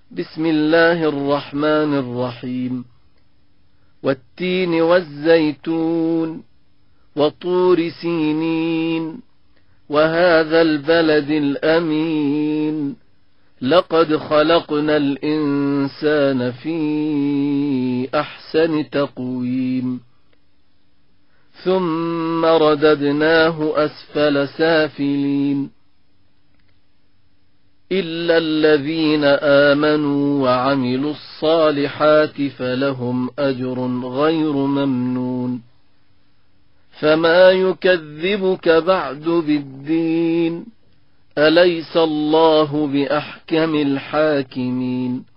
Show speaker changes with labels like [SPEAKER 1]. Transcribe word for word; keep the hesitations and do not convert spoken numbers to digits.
[SPEAKER 1] بسم الله الرحمن الرحيم والتين والزيتون وطور سينين وهذا البلد الأمين لقد خلقنا الإنسان في أحسن تقويم ثم رددناه أسفل سافلين إلا الذين آمنوا وعملوا الصالحات فلهم أجر غير ممنون فما يكذبك بعد بالدين أليس الله بأحكم الحاكمين